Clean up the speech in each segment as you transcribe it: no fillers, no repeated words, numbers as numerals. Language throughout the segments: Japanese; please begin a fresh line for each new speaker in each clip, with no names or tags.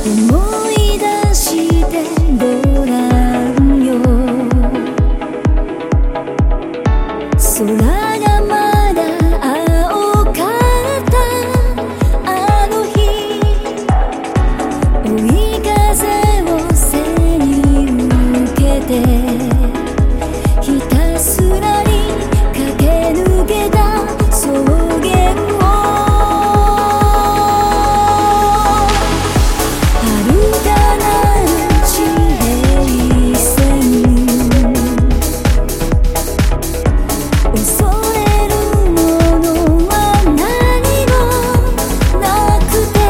思い出してごらんよ。空がまだ青かったあの日、追い風を背に受けてひたすらに駆け抜けた草原を、遥かなる地平線、恐れるものは何もなくて、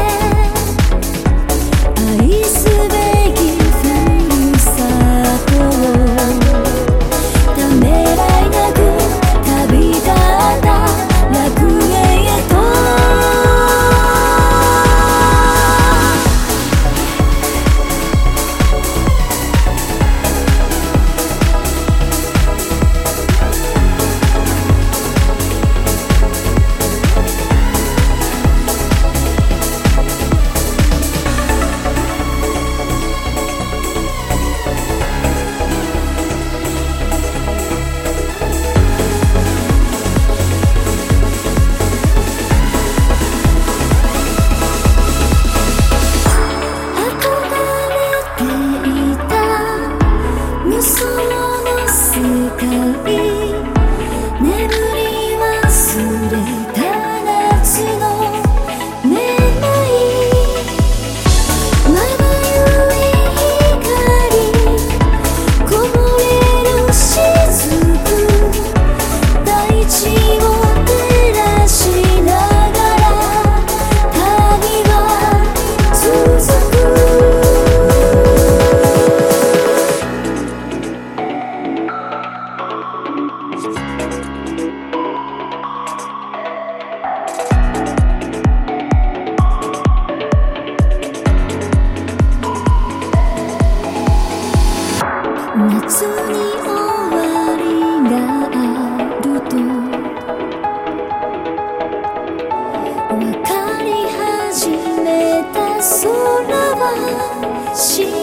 愛すべきふるさとをためらいなく旅立った楽園へと。無双の世界、眠り忘れた夏のめまい、まばゆい光、こぼれる雫、大地を照らしながら旅は続く。夏に終わりがあると分かり始めた空は